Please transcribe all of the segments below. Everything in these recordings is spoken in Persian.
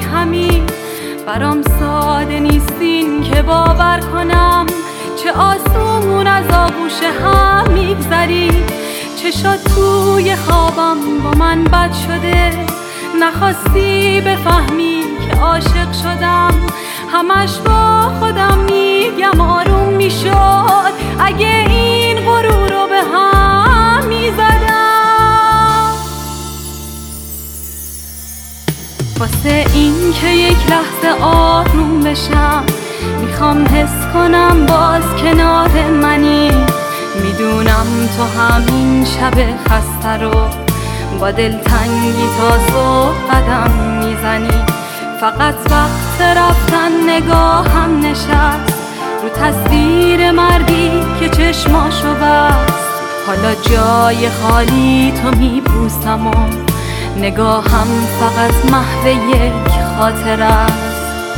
همین برام ساده نیستین که باور کنم، چه آسون از آغوش هم میگذری. چشات توی خوابم با من بد شده، نخواستی بفهمی که عاشق شدم. همش با خودم میگم آروم میشد اگه این غرور رو به هم میزدم. واسه این که یک لحظه آروم بشم، میخوام حس کنم باز کنار منی. میدونم تو همین شب خسته رو با دلتنگی تا صبح قدم میزنی. فقط وقت رفتن نگاهم نشست رو تصویر مردی که چشماشو بست. حالا جای خالی تو میبوسم و نگاهم فقط محو یک خاطر است.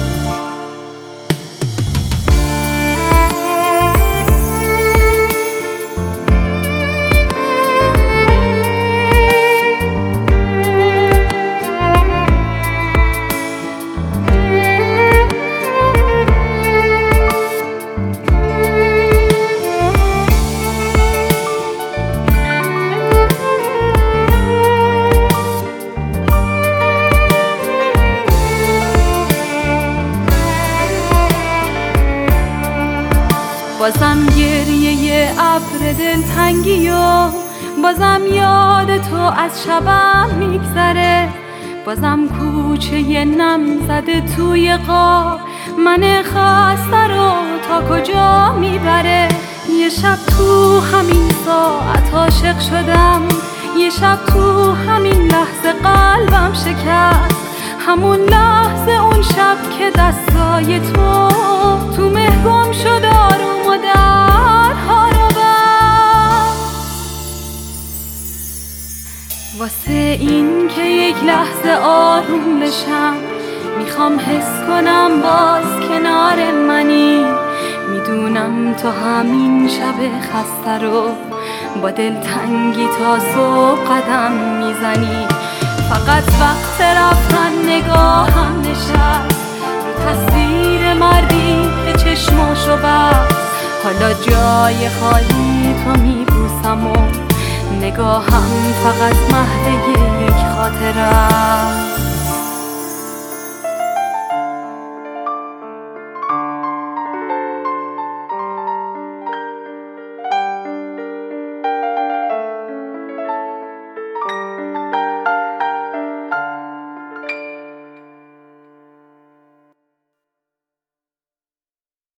بازم گریه ابر دلتنگی و بازم یاد تو از شبم میگذره. بازم کوچه نم زده توی غار من خسته رو تا کجا میبره. یه شب تو همین ساعت عاشق شدم، یه شب تو همین لحظه قلبم شکست. همون لحظه اون شب که دستای تو مه گم شد آروم و درها رو بست. واسه این که یک لحظه آروم بشم، میخوام حس کنم باز کنار منی. میدونم تو همین شب خسته رو با دلتنگی تا صبح قدم میزنی. فقط وقت رفتن نگاهم نشست رو تصویر مردی که چشماشو بست. حالا جای خالی تو میبوسم و نگاهم فقط محو یک خاطر است.